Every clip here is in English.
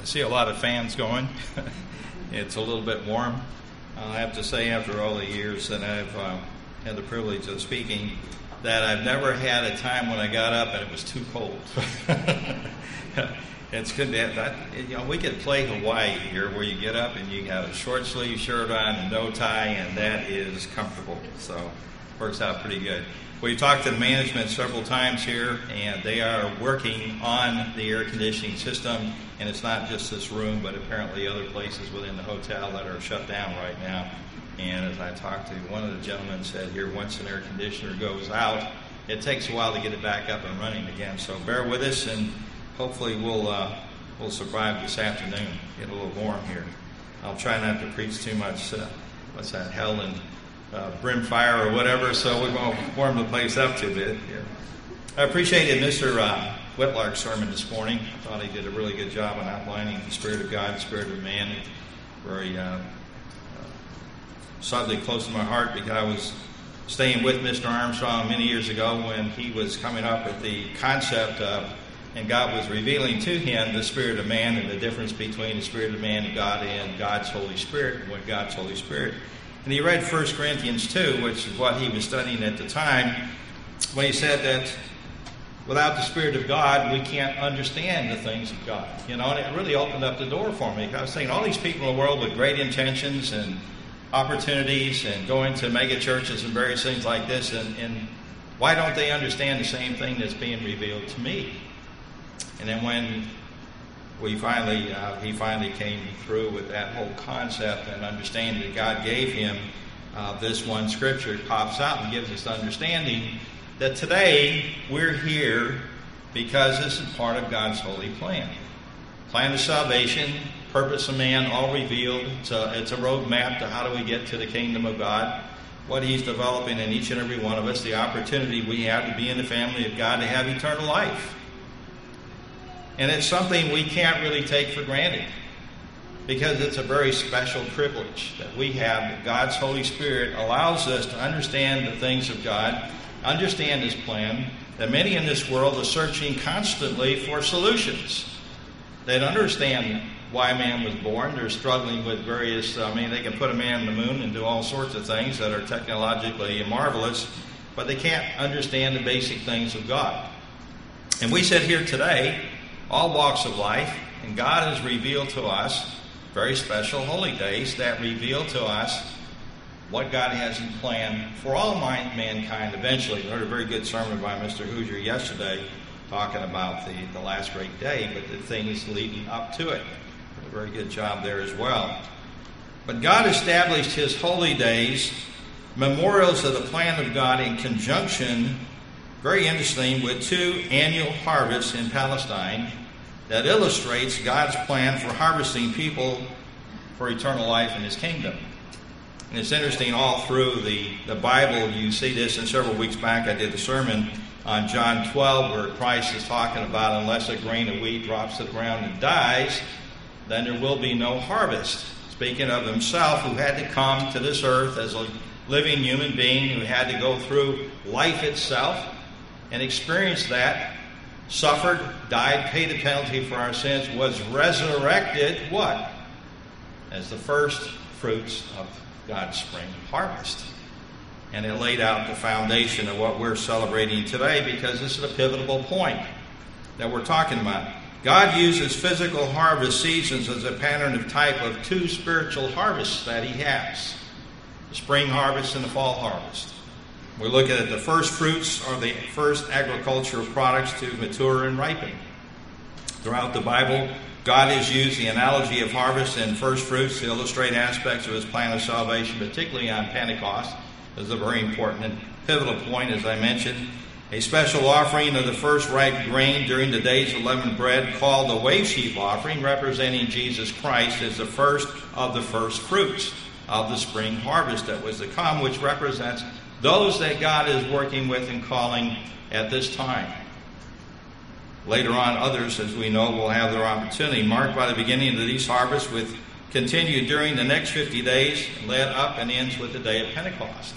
see a lot of fans going. It's a little bit warm. I have to say, after all the years that I've had the privilege of speaking, that I've never had a time when I got up and it was too cold. It's good to have that. We could play Hawaii here, where you get up and you got a short sleeve shirt on and no tie, and that is comfortable. So works out pretty good. We've talked to the management several times here, and they are working on the air conditioning system. And it's not just this room, but apparently other places within the hotel that are shut down right now. And as I talked to one of the gentlemen, said here, once an air conditioner goes out, it takes a while to get it back up and running again. So bear with us, and hopefully we'll survive this afternoon. Get a little warm here. I'll try not to preach too much. What's that? Hell and brimfire or whatever. So we won't warm the place up too bit here. I appreciated Mr. Whitlark's sermon this morning. I thought he did a really good job on outlining the Spirit of God, the Spirit of man. Very subject close to my heart, because I was staying with Mr. Armstrong many years ago when he was coming up with the concept of, and God was revealing to him the Spirit of man and the difference between the Spirit of man and God God's Holy Spirit, and what God's Holy Spirit. And he read 1 Corinthians 2, which is what he was studying at the time, when he said that without the Spirit of God, we can't understand the things of God. And it really opened up the door for me. I was thinking, all these people in the world with great intentions and opportunities and going to mega churches and various things like this, and why don't they understand the same thing that's being revealed to me? And then when he finally came through with that whole concept and understanding that God gave him this one scripture, it pops out and gives us understanding that today we're here because this is part of God's holy plan. Plan of salvation, purpose of man, all revealed. It's a roadmap to how do we get to the kingdom of God, what he's developing in each and every one of us, the opportunity we have to be in the family of God, to have eternal life. And it's something we can't really take for granted, because it's a very special privilege that we have, that God's Holy Spirit allows us to understand the things of God, understand his plan, that many in this world are searching constantly for solutions. They don't understand why man was born. They're struggling with various, they can put a man on the moon and do all sorts of things that are technologically marvelous, but they can't understand the basic things of God. And we sit here today, all walks of life, and God has revealed to us very special holy days that reveal to us what God has in plan for all mankind eventually. I heard a very good sermon by Mr. Hoosier yesterday talking about the last great day, but the things leading up to it. A very good job there as well. But God established his holy days, memorials of the plan of God, in conjunction, very interesting, with 2 annual harvests in Palestine that illustrates God's plan for harvesting people for eternal life in his kingdom. And it's interesting, all through the Bible, you see this. And several weeks back I did a sermon on John 12 where Christ is talking about, unless a grain of wheat drops to the ground and dies, then there will be no harvest. Speaking of himself, who had to come to this earth as a living human being, who had to go through life itself and experience that, suffered, died, paid the penalty for our sins, was resurrected, what? As the first fruits of God's spring harvest. And it laid out the foundation of what we're celebrating today, because this is a pivotal point that we're talking about. God uses physical harvest seasons as a pattern of type of 2 spiritual harvests that he has. The spring harvest and the fall harvest. We're looking at the first fruits, or the first agricultural products to mature and ripen. Throughout the Bible, God has used the analogy of harvest and first fruits to illustrate aspects of his plan of salvation, particularly on Pentecost. This is a very important and pivotal point, as I mentioned. A special offering of the first ripe grain during the days of leavened bread, called the wave sheaf offering, representing Jesus Christ, is the first of the first fruits of the spring harvest that was to come, which represents those that God is working with and calling at this time. Later on, others, as we know, will have their opportunity, marked by the beginning of these harvests, with continued during the next 50 days, led up and ends with the day of Pentecost.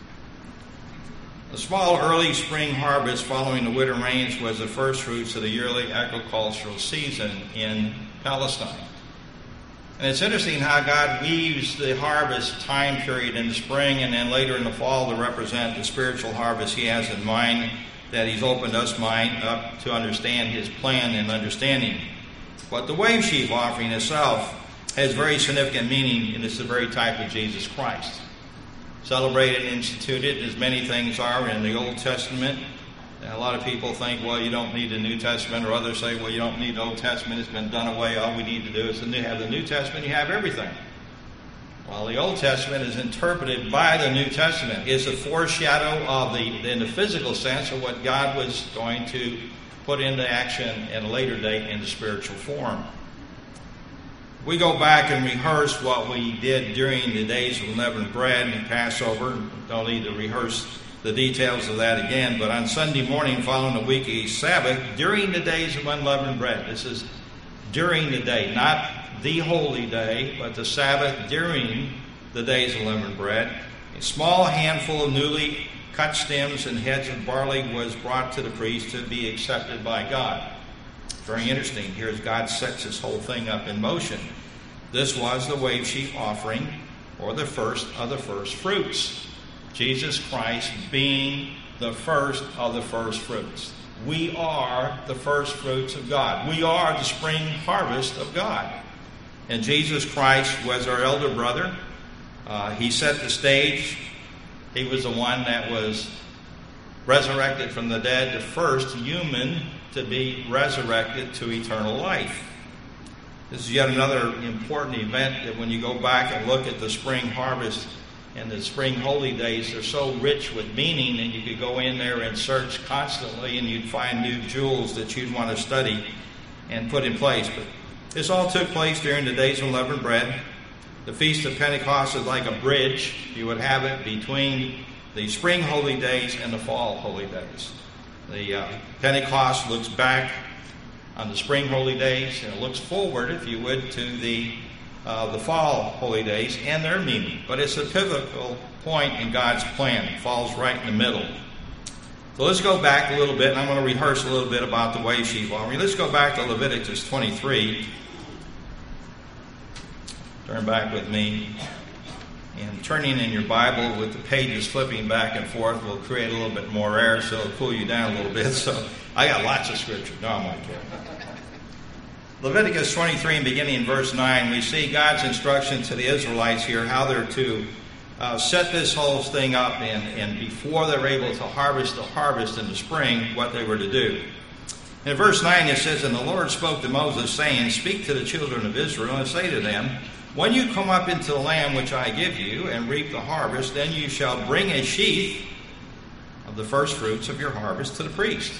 The small early spring harvest following the winter rains was the first fruits of the yearly agricultural season in Palestine. And it's interesting how God weaves the harvest time period in the spring and then later in the fall to represent the spiritual harvest He has in mind, that He's opened us mind up to understand His plan and understanding. But the wave sheaf offering itself has very significant meaning, and it's the very type of Jesus Christ. Celebrated and instituted as many things are in the Old Testament. And a lot of people think, well, you don't need the New Testament, or others say, well, you don't need the Old Testament, it's been done away, all we need to do is to have the New Testament, you have everything. Well, the Old Testament is interpreted by the New Testament. It's a foreshadow of in the physical sense of what God was going to put into action at a later date in the spiritual form. We go back and rehearse what we did during the days of unleavened bread and Passover. Don't need to rehearse the details of that again, but on Sunday morning following the weekly Sabbath, during the days of unleavened bread, this is during the day, not the holy day, but the Sabbath during the days of unleavened bread, a small handful of newly cut stems and heads of barley was brought to the priest to be accepted by God. Very interesting. Here as God sets this whole thing up in motion. This was the wave sheaf offering, or the first of the first fruits. Jesus Christ being the first of the first fruits. We are the first fruits of God. We are the spring harvest of God. And Jesus Christ was our elder brother. He set the stage. He was the one that was resurrected from the dead, the first human to be resurrected to eternal life. This is yet another important event that when you go back and look at the spring harvest and the spring holy days, they're so rich with meaning, and you could go in there and search constantly and you'd find new jewels that you'd want to study and put in place. But this all took place during the days of unleavened bread. The Feast of Pentecost is like a bridge. You would have it between the spring holy days and the fall holy days. The Pentecost looks back on the spring holy days, and it looks forward, if you would, to the fall holy days and their meaning. But it's a pivotal point in God's plan. It falls right in the middle. So let's go back a little bit, and I'm going to rehearse a little bit about the wave sheaf offering. Let's go back to Leviticus 23. Turn back with me. And turning in your Bible with the pages flipping back and forth will create a little bit more air, so it'll cool you down a little bit. So I got lots of scripture. No, I'm not kidding. Leviticus 23, and beginning in verse 9, we see God's instruction to the Israelites here, how they're to set this whole thing up, and before they're able to harvest the harvest in the spring, what they were to do. In verse 9 it says, "And the Lord spoke to Moses, saying, Speak to the children of Israel, and say to them, When you come up into the land which I give you, and reap the harvest, then you shall bring a sheaf of the first fruits of your harvest to the priest.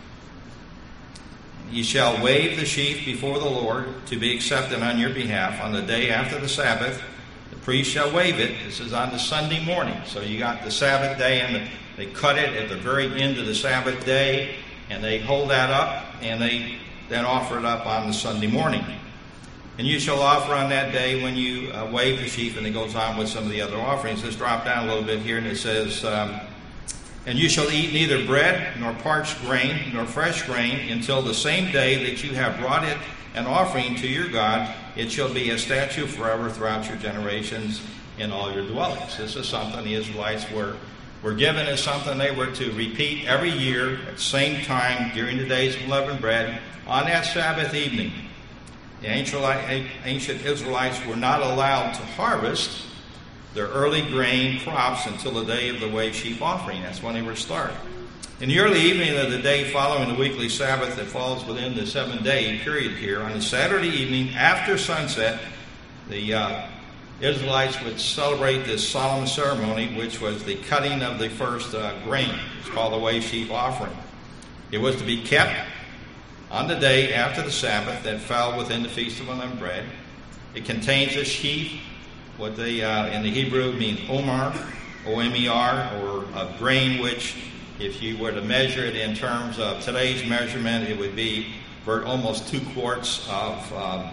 Ye shall wave the sheaf before the Lord to be accepted on your behalf on the day after the Sabbath. The priest shall wave it." This is on the Sunday morning. So you got the Sabbath day, and they cut it at the very end of the Sabbath day, and they hold that up, and they then offer it up on the Sunday morning. "And you shall offer on that day when you wave the sheaf," and it goes on with some of the other offerings. Let's drop down a little bit here, and it says, "And you shall eat neither bread, nor parched grain, nor fresh grain, until the same day that you have brought it an offering to your God. It shall be a statute forever throughout your generations in all your dwellings." This is something the Israelites were given as something they were to repeat every year at the same time during the days of unleavened bread on that Sabbath evening. The ancient Israelites were not allowed to harvest their early grain crops until the day of the wave sheaf offering. That's when they were started. In the early evening of the day following the weekly Sabbath that falls within the 7-day period here, on a Saturday evening after sunset, the Israelites would celebrate this solemn ceremony, which was the cutting of the first grain. It's called the wave sheaf offering. It was to be kept on the day after the Sabbath that fell within the Feast of Unleavened Bread. It contains a sheaf, what they in the Hebrew means omer, O-M-E-R, or of grain, which if you were to measure it in terms of today's measurement, it would be for almost 2 quarts of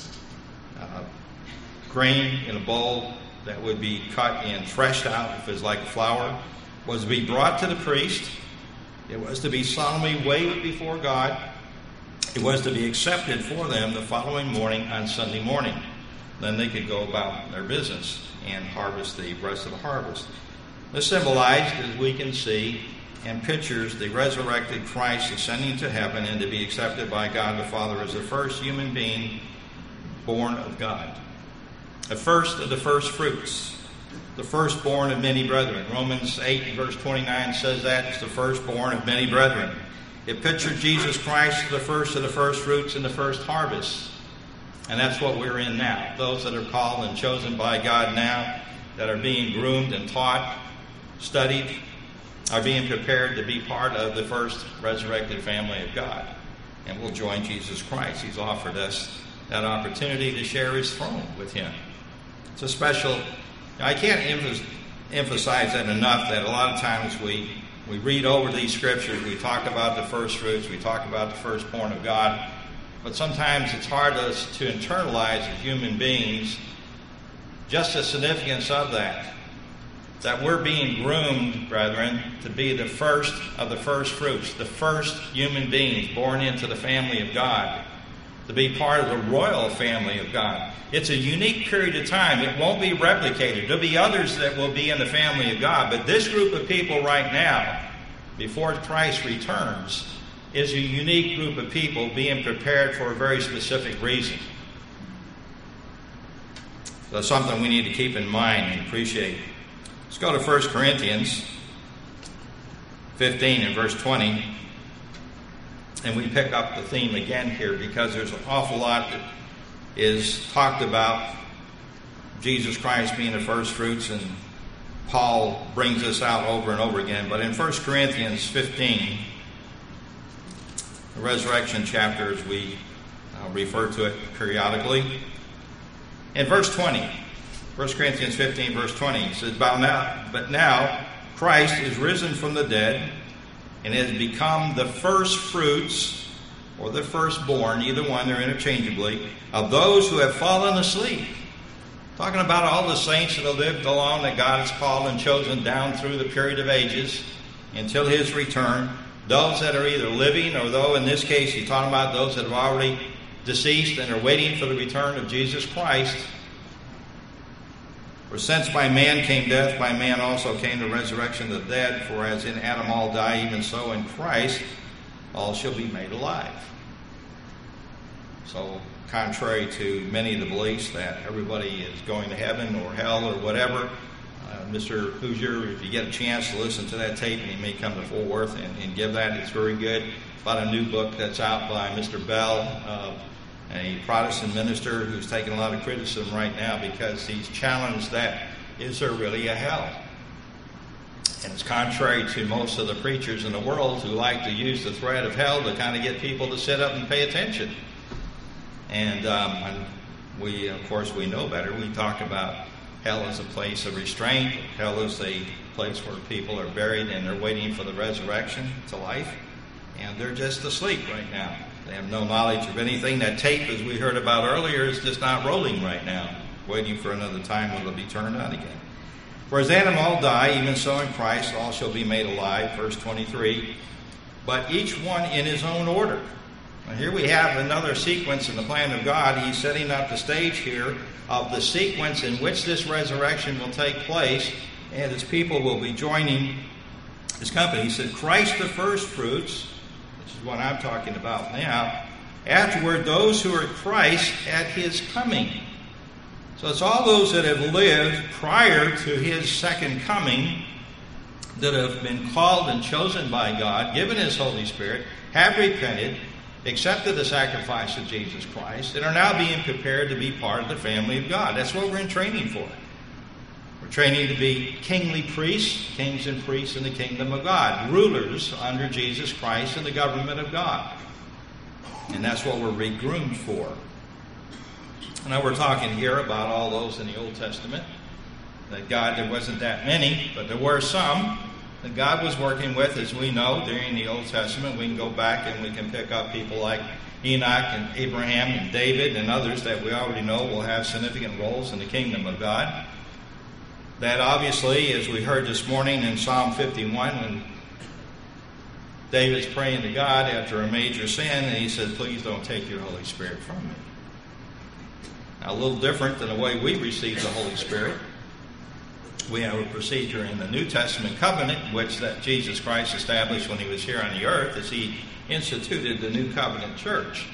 grain in a bowl that would be cut and threshed out, if it's like flour, was to be brought to the priest. It was to be solemnly waved before God. It was to be accepted for them the following morning on Sunday morning. Then they could go about their business and harvest the rest of the harvest. This symbolized, as we can see, and pictures the resurrected Christ ascending to heaven and to be accepted by God the Father as the first human being born of God. The first of the first fruits, the firstborn of many brethren. Romans 8 verse 29 says that it's the firstborn of many brethren. It pictured Jesus Christ the first of the first fruits and the first harvest. And that's what we're in now. Those that are called and chosen by God now, that are being groomed and taught, studied, are being prepared to be part of the first resurrected family of God. And we'll join Jesus Christ. He's offered us that opportunity to share his throne with him. It's a special, I can't emphasize that enough, that a lot of times we read over these scriptures, we talk about the first fruits, we talk about the firstborn of God, but sometimes it's hard to internalize as human beings just the significance of that we're being groomed, brethren, to be the first of the first fruits, the first human beings born into the family of God, to be part of the royal family of God. It's a unique period of time. It won't be replicated. There'll be others that will be in the family of God, but this group of people right now, before Christ returns, is a unique group of people being prepared for a very specific reason. So that's something we need to keep in mind and appreciate. Let's go to 1 Corinthians 15 and verse 20. And we pick up the theme again here because there's an awful lot that is talked about Jesus Christ being the first fruits, and Paul brings this out over and over again. But in 1 Corinthians 15, the resurrection chapter, as we refer to it periodically, in verse 20, 1 Corinthians 15, verse 20, it says, But now Christ is risen from the dead and has become the first fruits, or the firstborn, either one, they're interchangeably, of those who have fallen asleep. Talking about all the saints that have lived along, that God has called and chosen down through the period of ages until his return. Those that are either living, or though in this case he's talking about those that have already deceased and are waiting for the return of Jesus Christ. For since by man came death, by man also came the resurrection of the dead. For as in Adam all die, even so in Christ all shall be made alive. So, contrary to many of the beliefs that everybody is going to heaven or hell or whatever, Mr. Hoosier, if you get a chance to listen to that tape, and you may come to Fort Worth and give that, it's very good. It's about a new book that's out by Mr. Bell, a Protestant minister who's taking a lot of criticism right now because he's challenged that, is there really a hell? And it's contrary to most of the preachers in the world who like to use the threat of hell to kind of get people to sit up and pay attention. And we, of course, we know better. We talk about hell as a place of restraint. Hell is a place where people are buried and they're waiting for the resurrection to life. And they're just asleep right now. They have no knowledge of anything. That tape, as we heard about earlier, is just not rolling right now, waiting for another time when it'll be turned on again. For as Adam all die, even so in Christ all shall be made alive, verse 23, but each one in his own order. Now here we have another sequence in the plan of God. He's setting up the stage here of the sequence in which this resurrection will take place, and his people will be joining his company. He said, Christ the first fruits, which is what I'm talking about now. Afterward, those who are Christ at his coming. So it's all those that have lived prior to his second coming, that have been called and chosen by God, given his Holy Spirit, have repented, accepted the sacrifice of Jesus Christ, and are now being prepared to be part of the family of God. That's what we're in training for. We're training to be kingly priests, kings and priests in the kingdom of God, rulers under Jesus Christ in the government of God. And that's what we're regroomed for. Now we're talking here about all those in the Old Testament, that God, there wasn't that many, but there were some that God was working with, as we know, during the Old Testament. We can go back and we can pick up people like Enoch and Abraham and David and others that we already know will have significant roles in the kingdom of God. That obviously, as we heard this morning in Psalm 51, when David's praying to God after a major sin, and he said, please don't take your Holy Spirit from me. Now, a little different than the way we receive the Holy Spirit. We have a procedure in the New Testament covenant, which that Jesus Christ established when he was here on the earth, as he instituted the New Covenant church.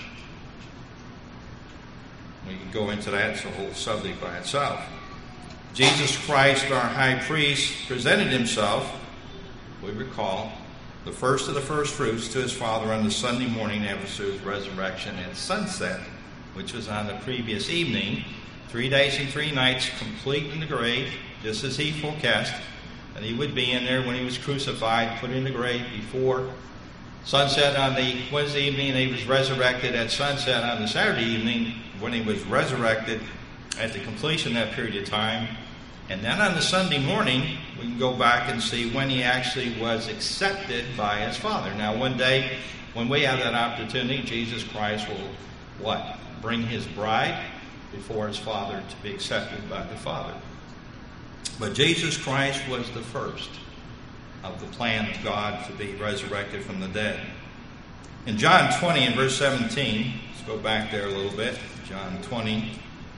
We can go into that. It's a whole subject by itself. Jesus Christ, our high priest, presented himself, we recall, the first of the first fruits to his Father on the Sunday morning after his resurrection at sunset, which was on the previous evening, 3 days and 3 nights, complete in the grave, just as he forecast, and he would be in there when he was crucified, put in the grave before sunset on the Wednesday evening, and he was resurrected at sunset on the Saturday evening when he was resurrected at the completion of that period of time. And then on the Sunday morning, we can go back and see when he actually was accepted by his Father. Now, one day, when we have that opportunity, Jesus Christ will, what? Bring his bride before his Father to be accepted by the Father. But Jesus Christ was the first of the plan of God to be resurrected from the dead. In John 20 and verse 17, let's go back there a little bit. John 20.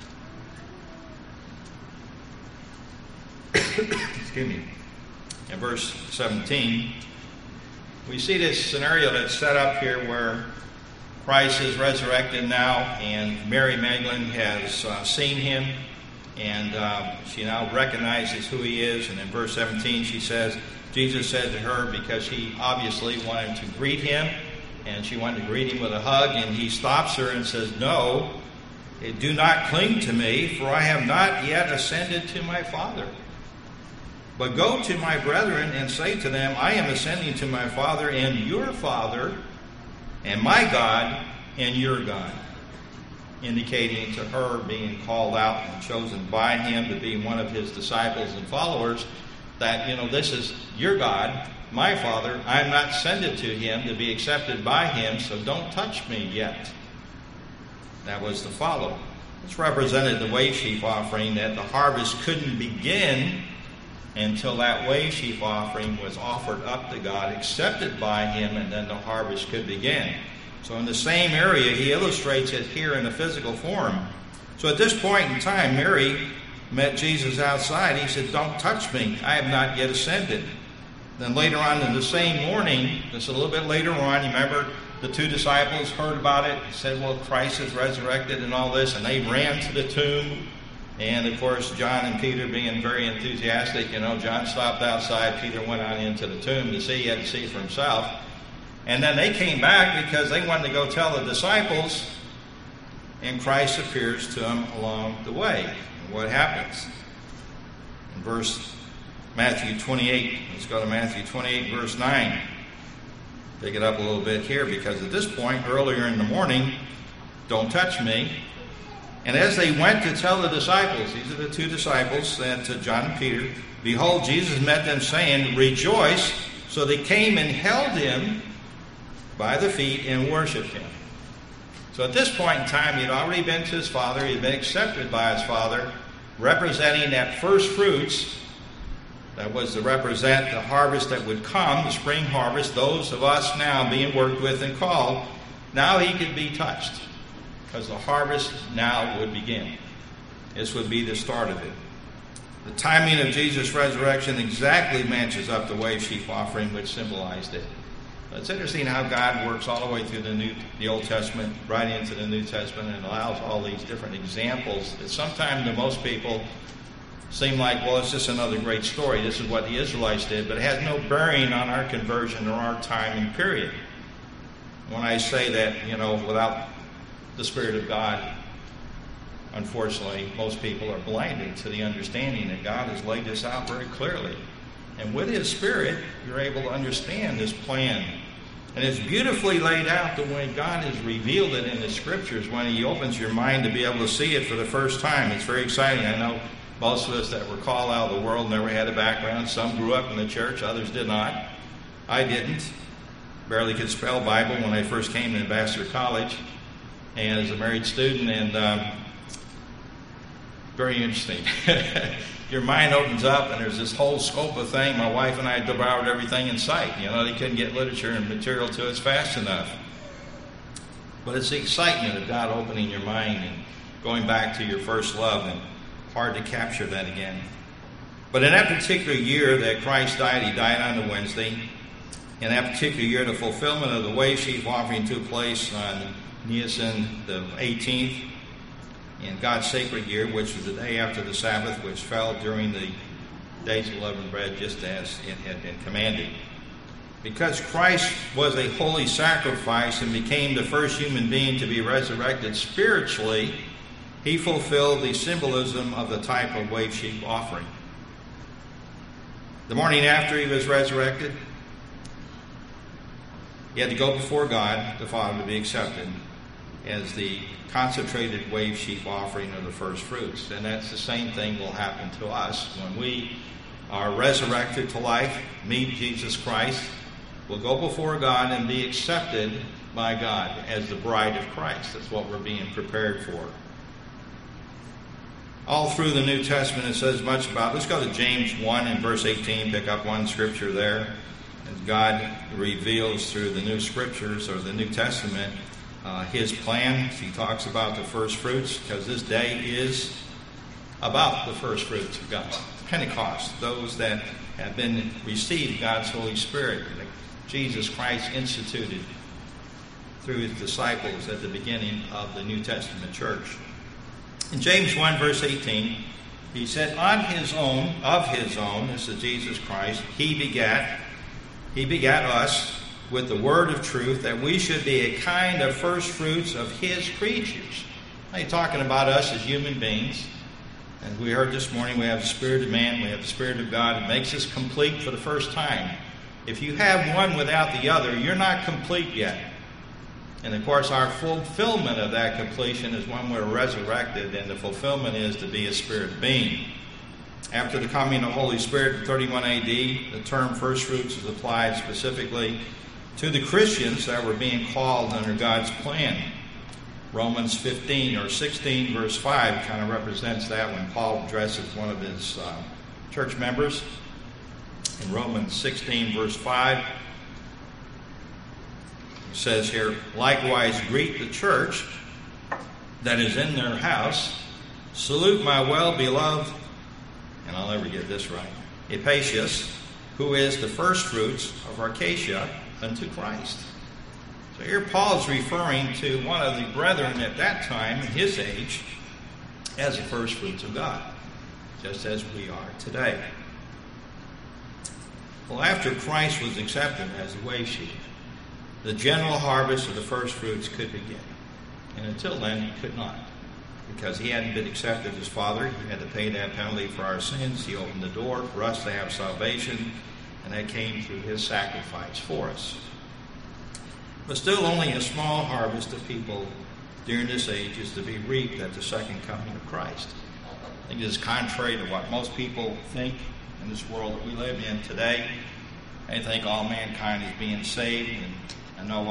Excuse me. In verse 17, we see this scenario that's set up here where Christ is resurrected now, and Mary Magdalene has seen him, and she now recognizes who he is. And in verse 17, she says, Jesus said to her, because she obviously wanted to greet him, and she wanted to greet him with a hug, and he stops her and says, no, do not cling to me, for I have not yet ascended to my Father. But go to my brethren and say to them, I am ascending to my Father and your Father, and my God and your God. Indicating to her, being called out and chosen by him to be one of his disciples and followers, that, this is your God, my Father. I am not ascended to him to be accepted by him, so don't touch me yet. That was the follow. This represented the wave sheaf offering, that the harvest couldn't begin until that wave sheaf offering was offered up to God, accepted by him, and then the harvest could begin. So in the same area, he illustrates it here in a physical form. So at this point in time, Mary met Jesus outside. He said, don't touch me. I have not yet ascended. Then later on in the same morning, just a little bit later on, you remember the 2 disciples heard about it, said, well, Christ is resurrected and all this, and they ran to the tomb. And, of course, John and Peter being very enthusiastic, John stopped outside. Peter went on into the tomb to see. He had to see for himself. And then they came back because they wanted to go tell the disciples, and Christ appears to them along the way. And what happens? In Matthew 28, let's go to Matthew 28, verse 9. Pick it up a little bit here, because at this point, earlier in the morning, don't touch me. And as they went to tell the disciples, these are the 2 disciples, and to John and Peter, behold, Jesus met them, saying, rejoice. So they came and held him by the feet and worshipped him. So at this point in time, he'd already been to his Father. He'd been accepted by his Father, representing that first fruits. That was to represent the harvest that would come, the spring harvest, those of us now being worked with and called. Now he could be touched, because the harvest now would begin. This would be the start of it. The timing of Jesus' resurrection exactly matches up the wave sheaf offering, which symbolized it. It's interesting how God works all the way through the Old Testament, right into the New Testament, and allows all these different examples that sometimes to most people seem like, well, it's just another great story. This is what the Israelites did, but it has no bearing on our conversion or our timing period. When I say that, without the Spirit of God, unfortunately, most people are blinded to the understanding that God has laid this out very clearly. And with his Spirit, you're able to understand this plan. And it's beautifully laid out the way God has revealed it in the Scriptures when he opens your mind to be able to see it for the first time. It's very exciting. I know most of us that were called out of the world never had a background. Some grew up in the church, others did not. I didn't. Barely could spell Bible when I first came to Ambassador College, and as a married student, and very interesting. your mind opens up and there's this whole scope of thing. My wife and I devoured everything in sight. They couldn't get literature and material to us fast enough. But it's the excitement of God opening your mind and going back to your first love, and hard to capture that again. But in that particular year that Christ died, he died on a Wednesday. In that particular year, the fulfillment of the wave sheaf offering took place on Nisan the 18th, in God's sacred year, which was the day after the Sabbath, which fell during the days of leavened bread, just as it had been commanded. Because Christ was a holy sacrifice and became the first human being to be resurrected spiritually, he fulfilled the symbolism of the type of wave sheaf offering. The morning after he was resurrected, he had to go before God, the Father, to be accepted as the concentrated wave sheaf offering of the first fruits. And that's the same thing will happen to us when we are resurrected to life, meet Jesus Christ. We'll go before God and be accepted by God as the bride of Christ. That's what we're being prepared for. All through the New Testament it says much about. Let's go to James 1 and verse 18, pick up one scripture there. As God reveals through the new scriptures or the New Testament his plan. He talks about the first fruits, because this day is about the first fruits of God. Pentecost, those that have been received God's Holy Spirit, that Jesus Christ instituted through his disciples at the beginning of the New Testament church. In James 1 verse 18, he said, of his own, this is Jesus Christ, he begat us with the word of truth, that we should be a kind of first fruits of his creatures. Now he's talking about us as human beings. As we heard this morning, we have the Spirit of man, we have the Spirit of God. It makes us complete for the first time. If you have one without the other, you're not complete yet. And of course, our fulfillment of that completion is when we're resurrected, and the fulfillment is to be a spirit being. After the coming of the Holy Spirit in 31 AD, the term first fruits is applied specifically to the Christians that were being called under God's plan. Romans 15 or 16 verse 5 kind of represents that when Paul addresses one of his church members. In Romans 16 verse 5, it says here, likewise greet the church that is in their house. Salute my well-beloved, and I'll never get this right, Epaphras, who is the first fruits of Arcadia unto Christ. So here Paul is referring to one of the brethren at that time, in his age, as the first fruits of God, just as we are today. Well, after Christ was accepted as the wave sheaf, the general harvest of the first fruits could begin. And until then, he could not. Because he hadn't been accepted as Father, he had to pay that penalty for our sins. He opened the door for us to have salvation, and that came through his sacrifice for us. But still only a small harvest of people during this age is to be reaped at the second coming of Christ. I think it is contrary to what most people think in this world that we live in today. They think all mankind is being saved. And I know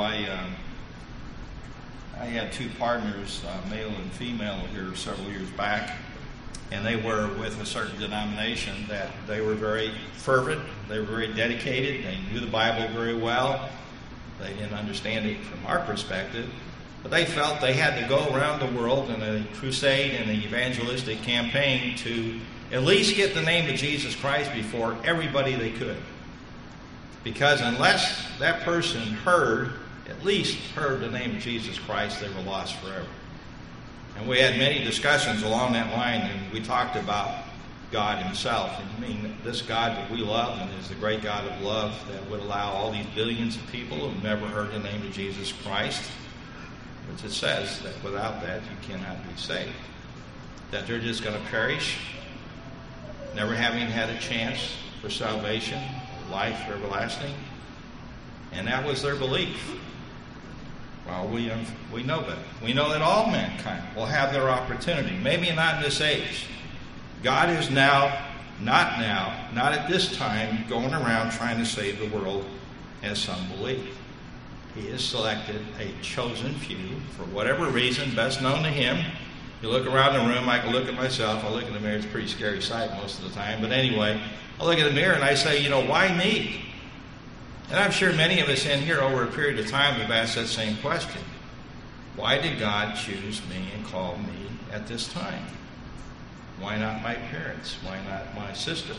I had two partners, male and female, here several years back, and they were with a certain denomination that they were very fervent, they were very dedicated, they knew the Bible very well. They didn't understand it from our perspective, but they felt they had to go around the world in a crusade and an evangelistic campaign to at least get the name of Jesus Christ before everybody they could. Because unless that person at least heard the name of Jesus Christ, they were lost forever. And we had many discussions along that line, and we talked about God himself. And I mean, this God that we love and is the great God of love that would allow all these billions of people who have never heard the name of Jesus Christ, which it says that without that you cannot be saved. That they're just going to perish, never having had a chance for salvation, life everlasting. And that was their belief. Well, we know better. We know that all mankind will have their opportunity. Maybe not in this age. God is not at this time, going around trying to save the world as some believe. He has selected a chosen few, for whatever reason, best known to him. You look around the room, I can look at myself. I look in the mirror, it's a pretty scary sight most of the time. But anyway, I look in the mirror and I say, why me? And I'm sure many of us in here over a period of time have asked that same question. Why did God choose me and call me at this time? Why not my parents? Why not my sister?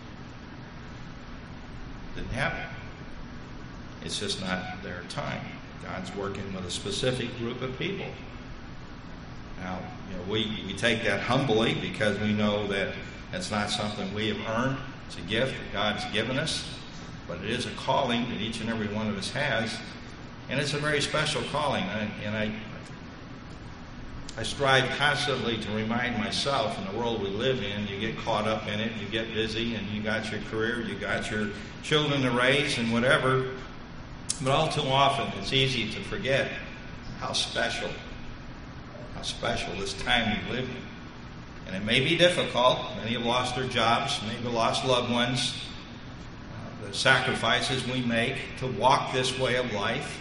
Didn't happen. It's just not their time. God's working with a specific group of people. Now, we take that humbly because we know that it's not something we have earned. It's a gift that God's given us. But it is a calling that each and every one of us has. And it's a very special calling. And I strive constantly to remind myself, in the world we live in, you get caught up in it, you get busy, and you got your career, you got your children to raise and whatever. But all too often it's easy to forget how special this time we live in. And it may be difficult. Many have lost their jobs, maybe lost loved ones. The sacrifices we make to walk this way of life.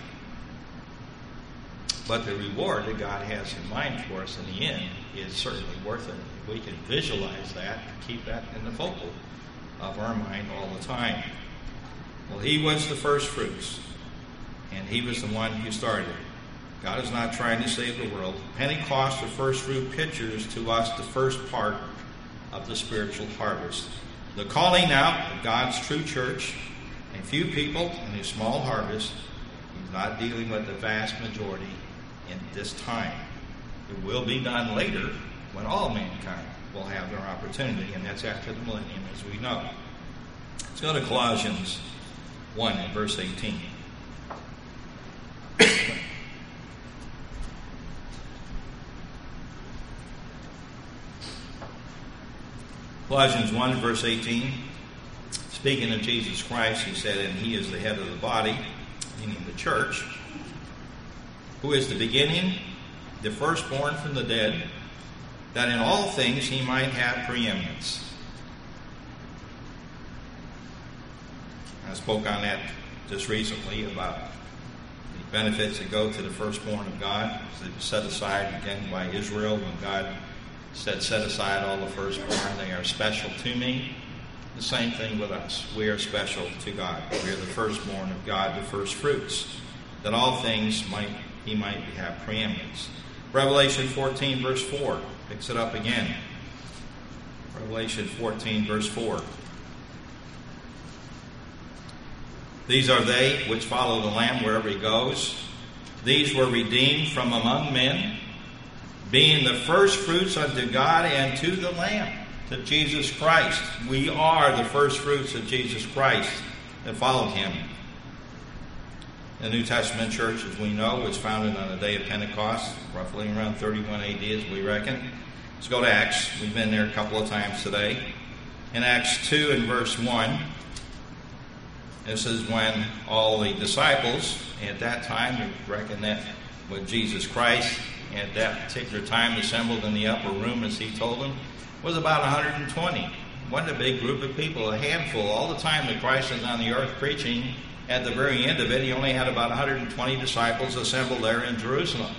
But the reward that God has in mind for us in the end is certainly worth it. If we can visualize that, keep that in the focal of our mind all the time. Well, he was the first fruits, and he was the one who started it. God is not trying to save the world. Pentecost, the first fruit, pictures to us the first part of the spiritual harvest. The calling out of God's true church, and few people in a small harvest. He's not dealing with the vast majority in this time. It will be done later when all mankind will have their opportunity, and that's after the millennium, as we know. Let's go to Colossians 1 and verse 18. Colossians 1 verse 18, speaking of Jesus Christ, he said, and he is the head of the body, meaning the church, who is the beginning, the firstborn from the dead, that in all things he might have preeminence. I spoke on that just recently about the benefits that go to the firstborn of God. It was set aside again by Israel when God said, set aside all the firstborn. They are special to me. The same thing with us. We are special to God. We are the firstborn of God, the first fruits, that all things he might have preeminence. Revelation 14 verse 4 picks it up again. Revelation 14 verse 4. These are they which follow the Lamb wherever he goes. These were redeemed from among men, being the first fruits unto God and to the Lamb, to Jesus Christ. We are the first fruits of Jesus Christ that followed him. The New Testament church, as we know, was founded on the day of Pentecost, roughly around 31 AD, as we reckon. Let's go to Acts. We've been there a couple of times today. In Acts 2 and verse 1, this is when all the disciples at that time, we reckon that with Jesus Christ, at that particular time assembled in the upper room, as he told them, was about 120. Wasn't a big group of people, a handful. All the time that Christ was on the earth preaching, at the very end of it, he only had about 120 disciples assembled there in Jerusalem.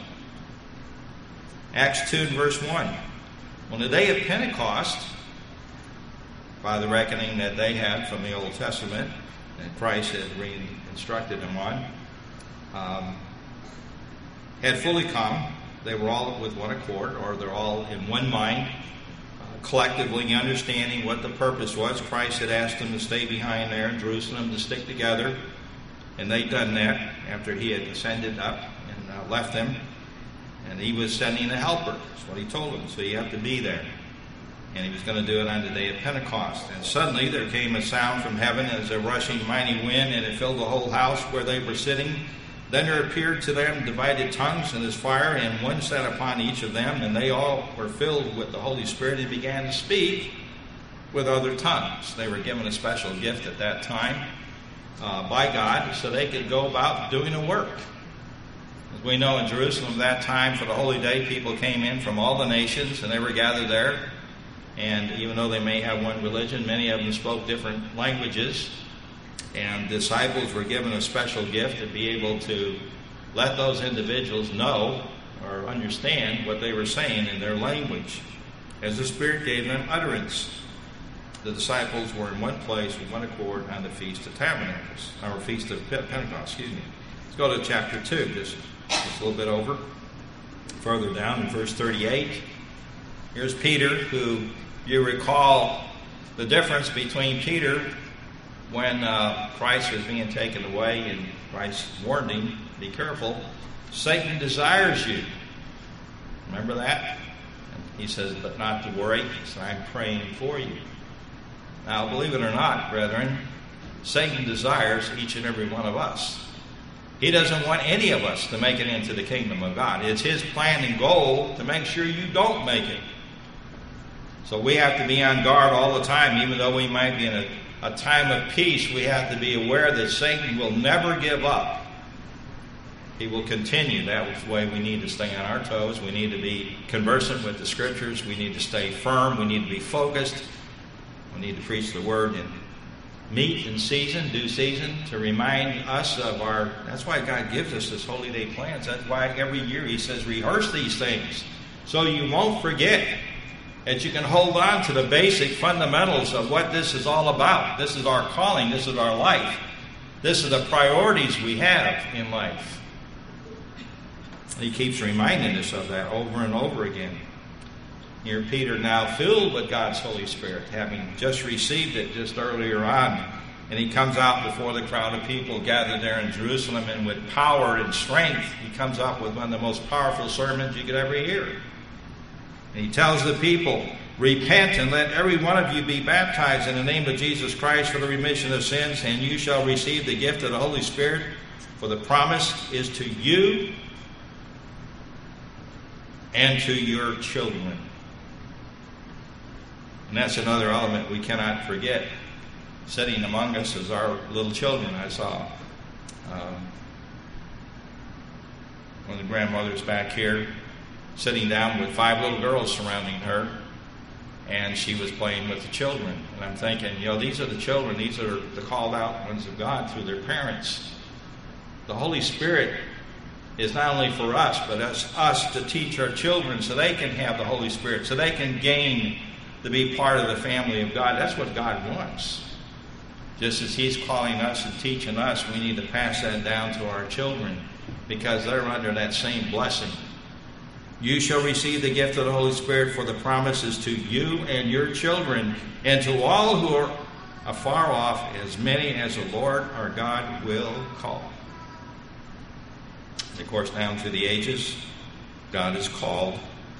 Acts 2 and verse 1. On the day of Pentecost, by the reckoning that they had from the Old Testament, and Christ had re-instructed them on, had fully come. They were all with one accord, or they're all in one mind, collectively understanding what the purpose was. Christ had asked them to stay behind there in Jerusalem, to stick together, and they'd done that after he had ascended up and left them. And he was sending a helper. That's what he told them. So you have to be there. And he was going to do it on the day of Pentecost. And suddenly there came a sound from heaven as a rushing mighty wind, and it filled the whole house where they were sitting. Then there appeared to them divided tongues and as fire, and one sat upon each of them, and they all were filled with the Holy Spirit and began to speak with other tongues. They were given a special gift at that time by God, so they could go about doing a work. As we know, in Jerusalem at that time, for the holy day, people came in from all the nations, and they were gathered there. And even though they may have one religion, many of them spoke different languages. And disciples were given a special gift to be able to let those individuals know or understand what they were saying in their language, as the Spirit gave them utterance. The disciples were in one place with one accord on the Feast of Tabernacles, or Feast of Pentecost, Let's go to chapter 2, just a little bit over. Further down in verse 38, here's Peter, who you recall the difference between Peter when Christ was being taken away and Christ warned him, be careful, Satan desires you. Remember that? And he says, but not to worry, so I'm praying for you. Now, believe it or not, brethren, Satan desires each and every one of us. He doesn't want any of us to make it into the kingdom of God. It's his plan and goal to make sure you don't make it. So we have to be on guard all the time, even though we might be in a time of peace. We have to be aware that Satan will never give up. He will continue. That's the way we need to stay on our toes. We need to be conversant with the Scriptures. We need to stay firm. We need to be focused. We need to preach the Word in meet in season, due season, to remind us of our... That's why God gives us this Holy Day plans. That's why every year He says, rehearse these things, so you won't forget, that you can hold on to the basic fundamentals of what this is all about. This is our calling. This is our life. This is the priorities we have in life. He keeps reminding us of that over and over again. Here Peter, now filled with God's Holy Spirit, having just received it just earlier on, and he comes out before the crowd of people gathered there in Jerusalem, and with power and strength, he comes up with one of the most powerful sermons you could ever hear. And he tells the people, repent and let every one of you be baptized in the name of Jesus Christ for the remission of sins, and you shall receive the gift of the Holy Spirit, for the promise is to you and to your children. And that's another element we cannot forget. Sitting among us is our little children. I saw one of the grandmothers back here sitting down with 5 little girls surrounding her, and she was playing with the children. And I'm thinking, these are the children. These are the called out ones of God through their parents. The Holy Spirit is not only for us, but us to teach our children so they can have the Holy Spirit, so they can gain to be part of the family of God. That's what God wants. Just as He's calling us and teaching us, we need to pass that down to our children, because they're under that same blessing. You shall receive the gift of the Holy Spirit, for the promise is to you and your children, and to all who are afar off, as many as the Lord our God will call. And of course, down through the ages, God has called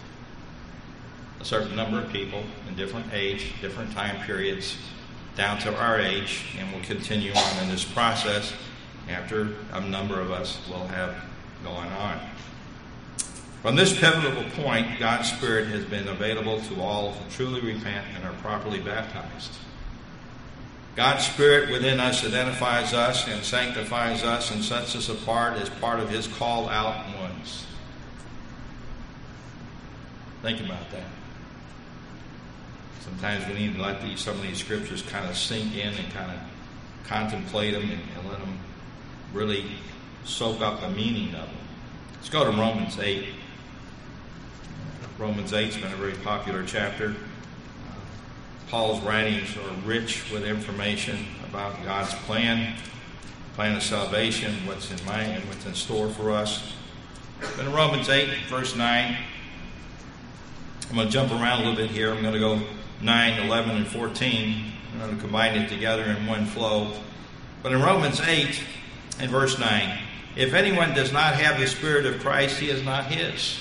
a certain number of people in different age, different time periods, down to our age, and we'll continue on in this process after a number of us will have gone on. From this pivotal point, God's Spirit has been available to all who truly repent and are properly baptized. God's Spirit within us identifies us and sanctifies us and sets us apart as part of His called out ones. Think about that. Sometimes we need to let some of these scriptures kind of sink in and kind of contemplate them and let them really soak up the meaning of them. Let's go to Romans 8. Romans 8's been a very popular chapter. Paul's writings are rich with information about God's plan of salvation, what's in mind and what's in store for us. But in Romans 8, verse 9, I'm going to jump around a little bit here. I'm going to go 9, 11, and 14. I'm going to combine it together in one flow. But in Romans 8 and verse 9, if anyone does not have the Spirit of Christ, he is not his.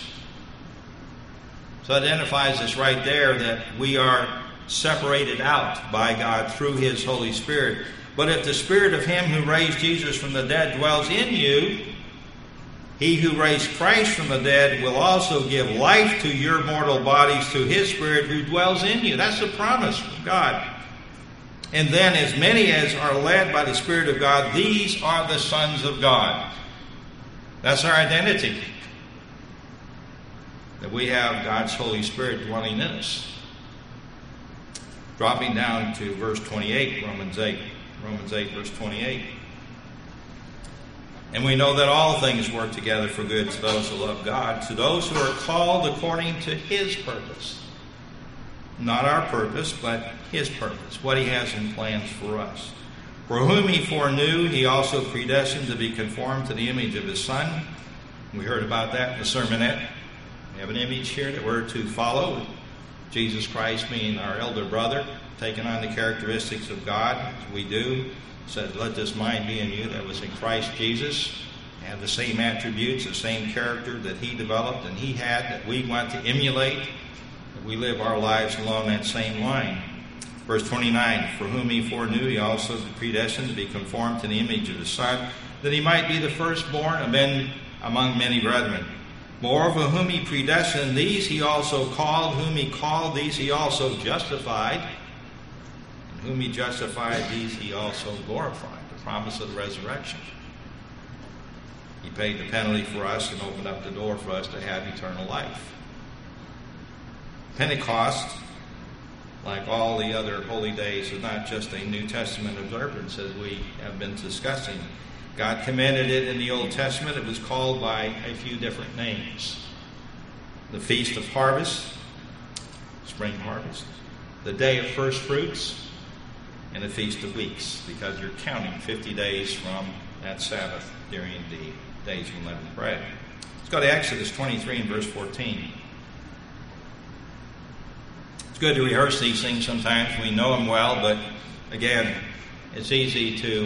So it identifies us right there that we are separated out by God through His Holy Spirit. But if the Spirit of Him who raised Jesus from the dead dwells in you, He who raised Christ from the dead will also give life to your mortal bodies through His Spirit who dwells in you. That's the promise of God. And then as many as are led by the Spirit of God, these are the sons of God. That's our identity. That we have God's Holy Spirit dwelling in us. Dropping down to verse 28, Romans 8, verse 28. And we know that all things work together for good to those who love God, to those who are called according to His purpose. Not our purpose, but His purpose, what He has in plans for us. For whom He foreknew, He also predestined to be conformed to the image of His Son. We heard about that in the sermonette. We have an image here that we're to follow. Jesus Christ being our elder brother, taking on the characteristics of God, as we do. Said, let this mind be in you that was in Christ Jesus. Have the same attributes, the same character that He developed and He had, that we want to emulate. That we live our lives along that same line. Verse 29, for whom He foreknew, He also predestined to be conformed to the image of His Son, that He might be the firstborn among many brethren. Moreover, whom He predestined, these He also called. Whom He called, these He also justified. And whom He justified, these He also glorified. The promise of the resurrection. He paid the penalty for us and opened up the door for us to have eternal life. Pentecost, like all the other holy days, is not just a New Testament observance, as we have been discussing. God commended it in the Old Testament. It was called by a few different names. The Feast of Harvest, spring harvest, the Day of First Fruits, and the Feast of Weeks, because you're counting 50 days from that Sabbath during the days of unleavened bread. Let's go to Exodus 23 and verse 14. It's good to rehearse these things sometimes. We know them well, but again, it's easy to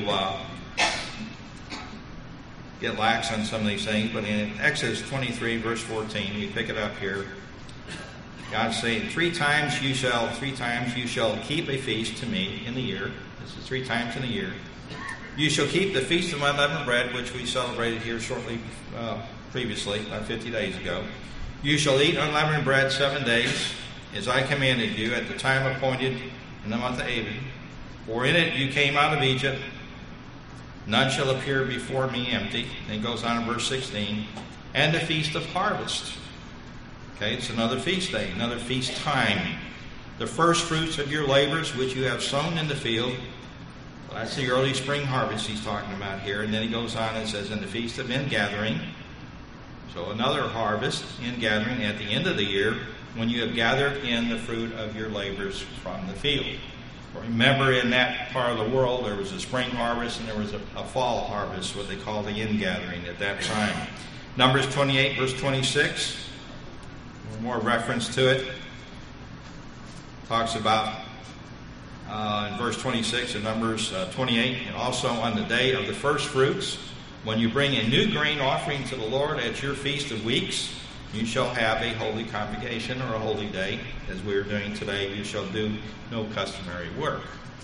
get lax on some of these things. But in Exodus 23, verse 14, we pick it up here. God's saying, three times you shall keep a feast to me in the year. This is 3 times in a year. You shall keep the feast of unleavened bread, which we celebrated here shortly previously, about 50 days ago. You shall eat unleavened bread 7 days, as I commanded you, at the time appointed in the month of Abib. For in it you came out of Egypt. None shall appear before me empty. And it goes on in verse 16. And the Feast of Harvest. Okay, it's another feast day, another feast time. The first fruits of your labors, which you have sown in the field. Well, that's the early spring harvest he's talking about here. And then he goes on and says, and the Feast of Ingathering. So another harvest, ingathering, at the end of the year, when you have gathered in the fruit of your labors from the field. Remember, in that part of the world, there was a spring harvest and there was a fall harvest, what they call the ingathering at that time. Numbers 28, verse 26, more reference to it. Talks about, in verse 26 of Numbers 28, and also on the day of the first fruits, when you bring a new grain offering to the Lord at your Feast of Weeks, you shall have a holy convocation or a holy day. As we are doing today, you shall do no customary work.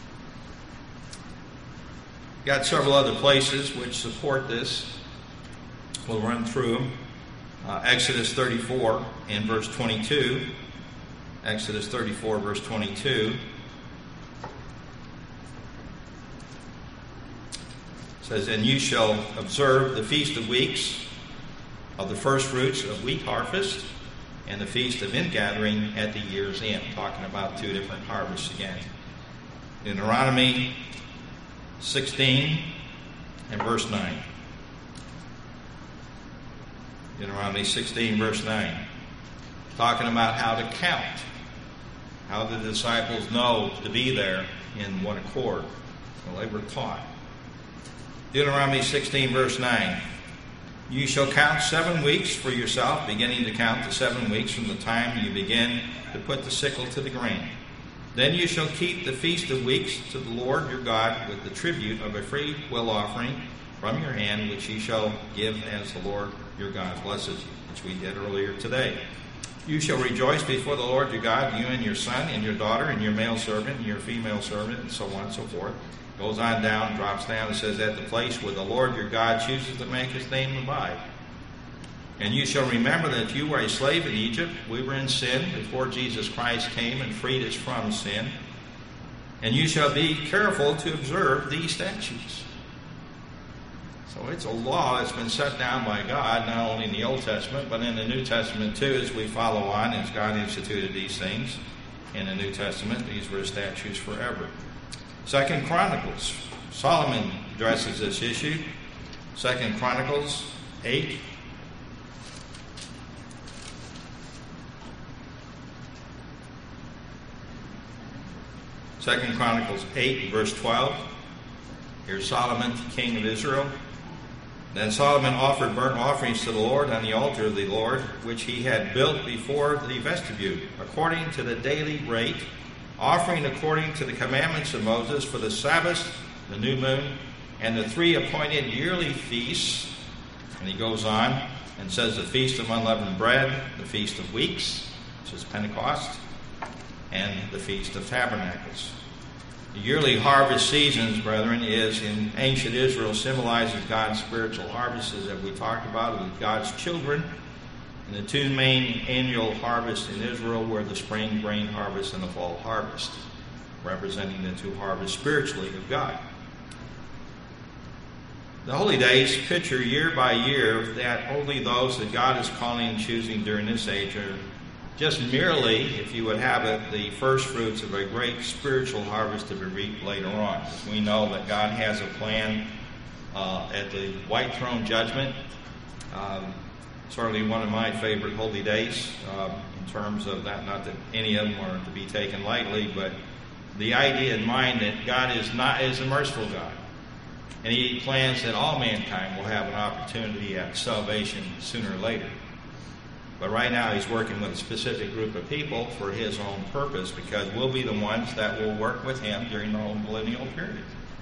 Got several other places which support this. We'll run through them. Exodus 34 and verse 22. Exodus 34, verse 22. Says, and you shall observe the Feast of Weeks, of the first fruits of wheat harvest, and the Feast of Ingathering at the year's end. Talking about 2 different harvests again. Deuteronomy 16 and verse 9. Deuteronomy 16, verse 9. Talking about how to count. How the disciples know to be there in one accord. Well, they were taught. Deuteronomy 16, verse 9. You shall count 7 weeks for yourself, beginning to count the 7 weeks from the time you begin to put the sickle to the grain. Then you shall keep the Feast of Weeks to the Lord your God with the tribute of a free will offering from your hand, which ye shall give as the Lord your God blesses you, which we did earlier today. You shall rejoice before the Lord your God, you and your son and your daughter and your male servant and your female servant, and so on and so forth. Goes on down, drops down, and says, at the place where the Lord your God chooses to make his name abide. And you shall remember that you were a slave in Egypt. We were in sin before Jesus Christ came and freed us from sin. And you shall be careful to observe these statutes. So it's a law that's been set down by God, not only in the Old Testament, but in the New Testament too, as we follow on, as God instituted these things in the New Testament. These were statutes forever. 2 Chronicles, Solomon addresses this issue. 2 Chronicles 8. Second Chronicles 8, verse 12. Here's Solomon, king of Israel. Then Solomon offered burnt offerings to the Lord on the altar of the Lord, which he had built before the vestibule, according to the daily rate, offering according to the commandments of Moses for the Sabbath, the new moon, and the 3 appointed yearly feasts. And he goes on and says the Feast of Unleavened Bread, the Feast of Weeks, which is Pentecost, and the Feast of Tabernacles. The yearly harvest seasons, brethren, is in ancient Israel symbolizes God's spiritual harvests that we talked about with God's children. And the 2 main annual harvests in Israel were the spring grain harvest and the fall harvest, representing the 2 harvests spiritually of God. The holy days picture year by year that only those that God is calling and choosing during this age are just merely, if you would have it, the first fruits of a great spiritual harvest to be reaped later on. We know that God has a plan at the white throne judgment. Certainly one of my favorite holy days in terms of that, not that any of them are to be taken lightly, but the idea in mind that God is a merciful God. And he plans that all mankind will have an opportunity at salvation sooner or later. But right now he's working with a specific group of people for his own purpose, because we'll be the ones that will work with him during the whole millennial period.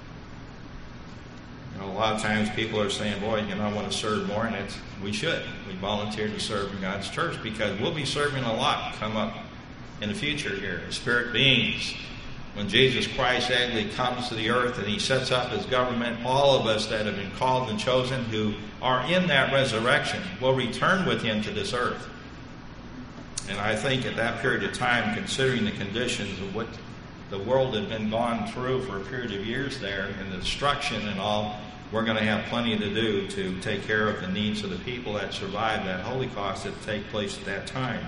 You know, a lot of times people are saying, boy, I want to serve more, and we should. We volunteer to serve in God's church because we'll be serving a lot come up in the future here. Spirit beings. When Jesus Christ actually comes to the earth and he sets up his government, all of us that have been called and chosen who are in that resurrection will return with him to this earth. And I think at that period of time, considering the conditions of what the world had been gone through for a period of years there, and the destruction and all, we're going to have plenty to do to take care of the needs of the people that survived that Holocaust that take place at that time.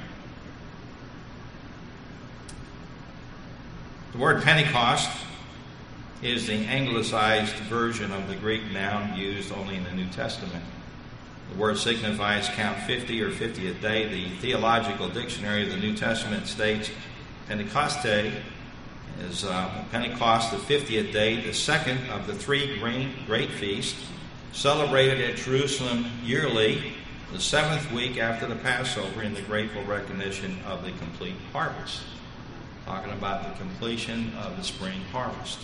The word Pentecost is the anglicized version of the Greek noun used only in the New Testament. The word signifies count 50 or 50th day. The Theological Dictionary of the New Testament states Pentecoste is Pentecost, the 50th day, the second of the 3 great feasts, celebrated at Jerusalem yearly, the 7th week after the Passover, in the grateful recognition of the complete harvest. Talking about the completion of the spring harvest.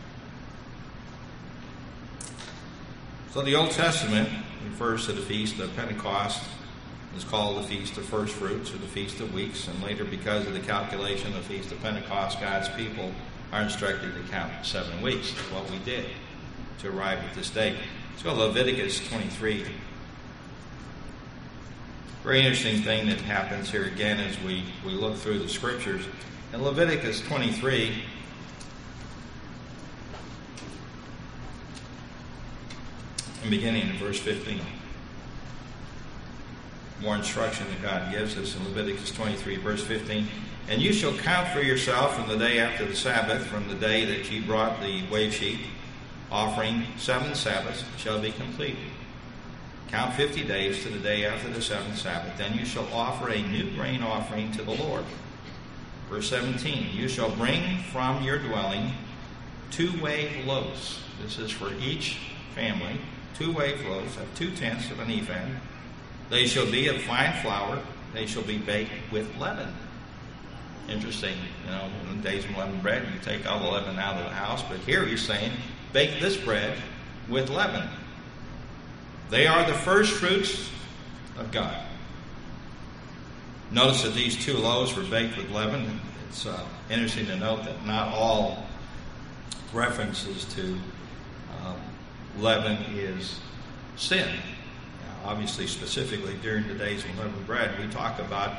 So the Old Testament refers to the Feast of Pentecost. It's called the Feast of First Fruits or the Feast of Weeks. And later, because of the calculation of the Feast of Pentecost, God's people are instructed to count 7 weeks. That's what we did to arrive at this date. Let's go to Leviticus 23. Very interesting thing that happens here again as we look through the scriptures. In Leviticus 23, and beginning in verse 15, more instruction that God gives us in Leviticus 23, verse 15. And you shall count for yourself from the day after the Sabbath, from the day that ye brought the wave sheet, offering 7 Sabbaths shall be completed. Count 50 days to the day after the 7th Sabbath. Then you shall offer a new grain offering to the Lord. Verse 17, you shall bring from your dwelling 2 wave loaves. This is for each family. 2 wave loaves of 2/10 of an ephah. They shall be of fine flour. They shall be baked with leaven. Interesting. In the days of unleavened bread, you take all the leaven out of the house. But here he's saying, bake this bread with leaven. They are the first fruits of God. Notice that these 2 loaves were baked with leaven. It's interesting to note that not all references to leaven is sin. Now, obviously, specifically during the days of unleavened bread, we talk about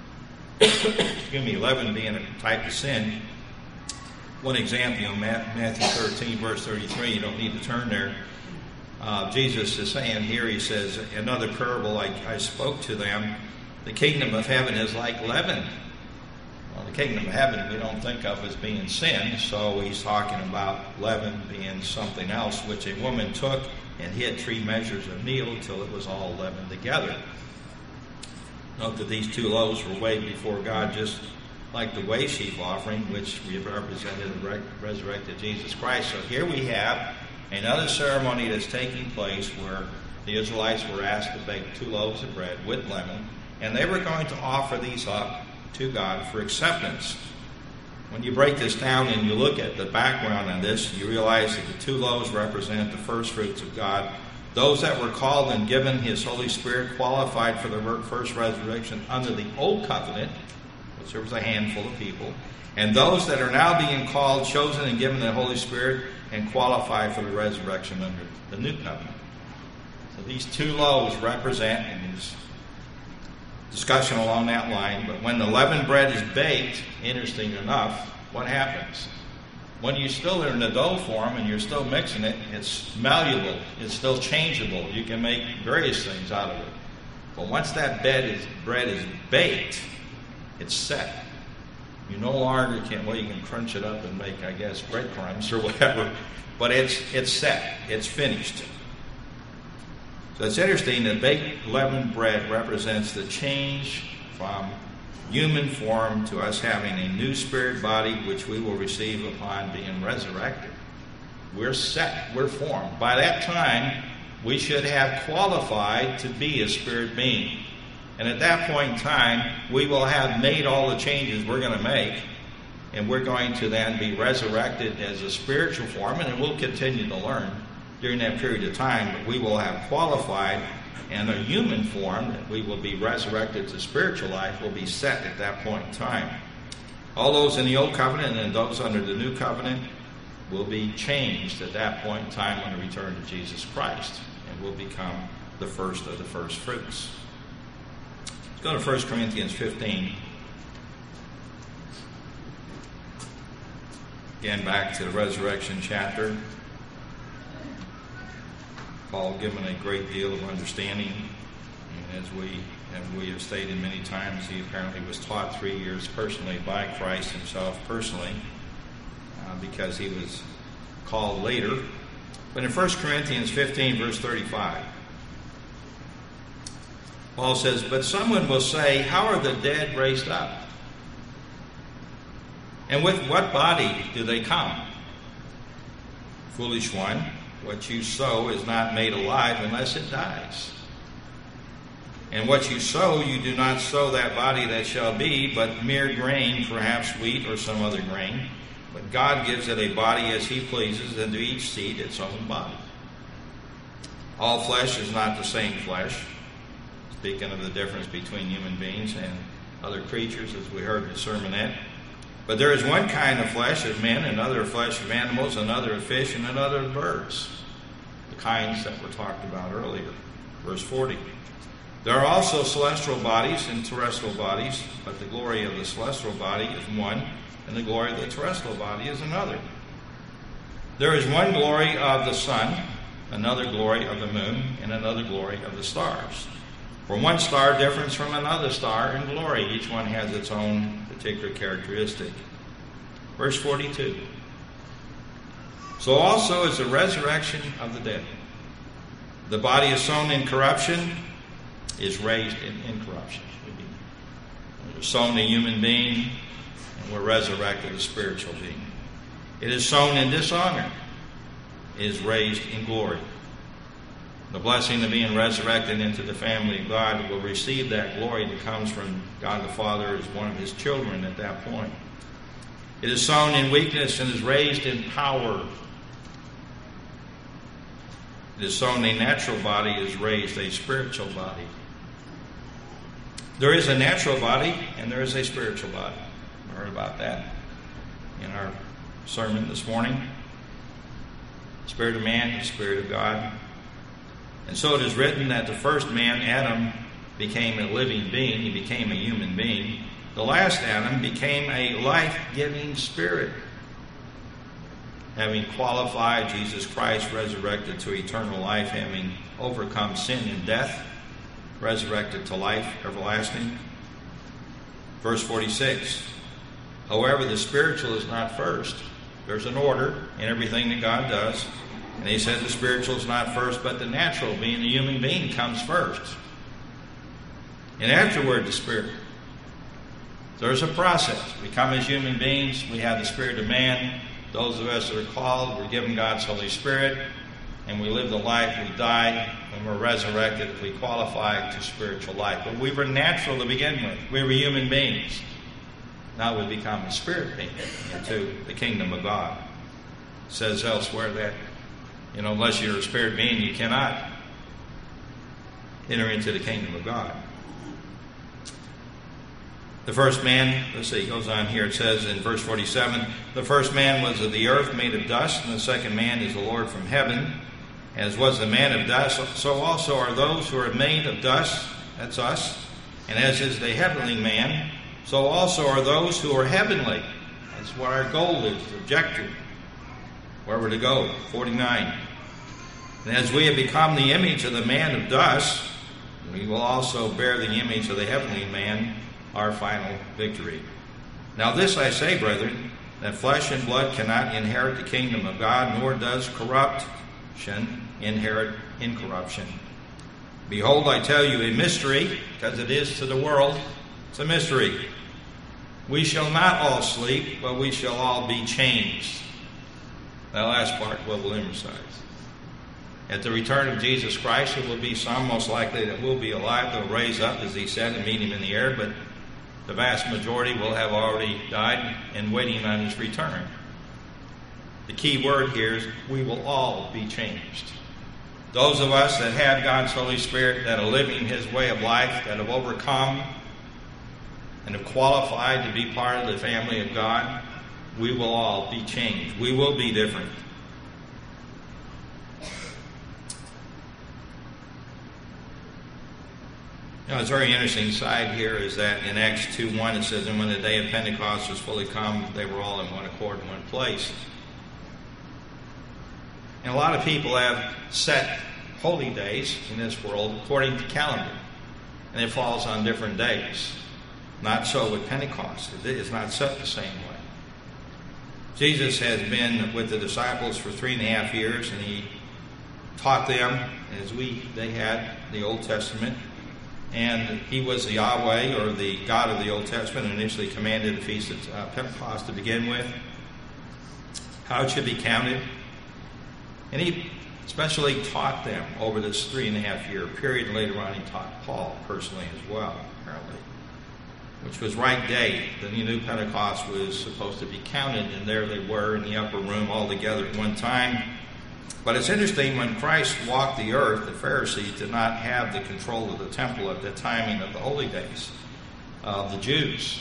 leaven being a type of sin. One example, Matthew 13, verse 33, you don't need to turn there. Jesus is saying here, he says, another parable I spoke to them, the kingdom of heaven is like leaven. Well, the kingdom of heaven we don't think of as being sin, so he's talking about leaven being something else, which a woman took and hid 3 measures of meal till it was all leavened together. Note that these 2 loaves were weighed before God, just like the wave sheaf offering, which represented the resurrected Jesus Christ. So here we have another ceremony that's taking place where the Israelites were asked to bake 2 loaves of bread with leaven, and they were going to offer these up to God for acceptance. When you break this down and you look at the background on this, you realize that the 2 loaves represent the first fruits of God. Those that were called and given His Holy Spirit qualified for the first resurrection under the Old Covenant, which there was a handful of people, and those that are now being called, chosen, and given the Holy Spirit and qualified for the resurrection under the New Covenant. So these 2 loaves represent, and there's discussion along that line, but when the leavened bread is baked, interesting enough, what happens? When you're still in the dough form and you're still mixing it, it's malleable, it's still changeable. You can make various things out of it. But once that bread is baked, it's set. You no longer can, well, you can crunch it up and make, I guess, breadcrumbs or whatever, but it's set, it's finished. So it's interesting that baked leavened bread represents the change from human form to us having a new spirit body, which we will receive upon being resurrected. We're set, we're formed. By that time, we should have qualified to be a spirit being. And at that point in time, we will have made all the changes we're going to make, and we're going to then be resurrected as a spiritual form, and we'll continue to learn during that period of time, but we will have qualified, and a human form that we will be resurrected to spiritual life will be set at that point in time. All those in the Old Covenant and those under the New Covenant will be changed at that point in time when we return to Jesus Christ, and will become the first of the first fruits. Let's go to 1 Corinthians 15. Again, back to the resurrection chapter. Paul given a great deal of understanding, and as we have stated many times, he apparently was taught 3 years personally by Christ himself personally, because he was called later. But in 1 Corinthians 15, verse 35, Paul says, "But someone will say, how are the dead raised up? And with what body do they come? Foolish one, what you sow is not made alive unless it dies. And what you sow, you do not sow that body that shall be, but mere grain, perhaps wheat or some other grain. But God gives it a body as He pleases, and to each seed its own body. All flesh is not the same flesh." Speaking of the difference between human beings and other creatures, as we heard in the sermonette. "But there is one kind of flesh of men, another flesh of animals, another of fish, and another of birds." The kinds that were talked about earlier. Verse 40. "There are also celestial bodies and terrestrial bodies, but the glory of the celestial body is one, and the glory of the terrestrial body is another. There is one glory of the sun, another glory of the moon, and another glory of the stars. For one star differs from another star in glory. Each one has its own particular characteristic." Verse 42. "So also is the resurrection of the dead. The body is sown in corruption, is raised in incorruption." We're sown a human being, and we're resurrected a spiritual being. "It is sown in dishonor, is raised in glory." The blessing of being resurrected into the family of God will receive that glory that comes from God the Father as one of His children at that point. "It is sown in weakness and is raised in power. It is sown a natural body, is raised a spiritual body." There is a natural body and there is a spiritual body. We heard about that in our sermon this morning. Spirit of man, the Spirit of God. "And so it is written that the first man, Adam, became a living being. He became a human being. The last Adam became a life-giving spirit, having qualified Jesus Christ, resurrected to eternal life, having overcome sin and death, resurrected to life everlasting." Verse 46. However, the spiritual is not first. There's an order in everything that God does. And he said the spiritual is not first, but the natural, being the human being, comes first. And afterward, the spirit. There's a process. We come as human beings. We have the spirit of man. Those of us that are called, we're given God's Holy Spirit. And we live the life. We die. And we're resurrected. We qualify to spiritual life. But we were natural to begin with. We were human beings. Now we become a spirit being into the kingdom of God. It says elsewhere that, unless you're a spirit being, you cannot enter into the kingdom of God. The first man, it goes on here, it says in verse 47, the first man was of the earth, made of dust, and the second man is the Lord from heaven. As was the man of dust, so also are those who are made of dust, that's us, and as is the heavenly man, so also are those who are heavenly. That's what our goal is, objective, where we're to go. 49. And as we have become the image of the man of dust, we will also bear the image of the heavenly man, our final victory. Now this I say, brethren, that flesh and blood cannot inherit the kingdom of God, nor does corruption inherit incorruption. Behold, I tell you a mystery, because it is to the world, it's a mystery. We shall not all sleep, but we shall all be changed. That last part we'll emphasize. At the return of Jesus Christ, there will be some, most likely, that will be alive. They'll raise up, as he said, and meet him in the air, but the vast majority will have already died and waiting on his return. The key word here is we will all be changed. Those of us that have God's Holy Spirit, that are living his way of life, that have overcome and have qualified to be part of the family of God, we will all be changed. We will be different. It's very interesting side here is that in Acts 2:1 it says, and when the day of Pentecost was fully come, they were all in one accord in one place. And a lot of people have set holy days in this world according to calendar. And it falls on different days. Not so with Pentecost. It is not set the same way. Jesus has been with the disciples for 3.5 years, and he taught them as they had the Old Testament. And he was the Yahweh, or the God of the Old Testament, and initially commanded the Feast of Pentecost to begin with, how it should be counted. And he especially taught them over this 3.5 year period. Later on, he taught Paul personally as well, apparently, which was right day. The new Pentecost was supposed to be counted, and there they were in the upper room all together at one time. But it's interesting, when Christ walked the earth, the Pharisees did not have the control of the temple at the timing of the holy days of the Jews.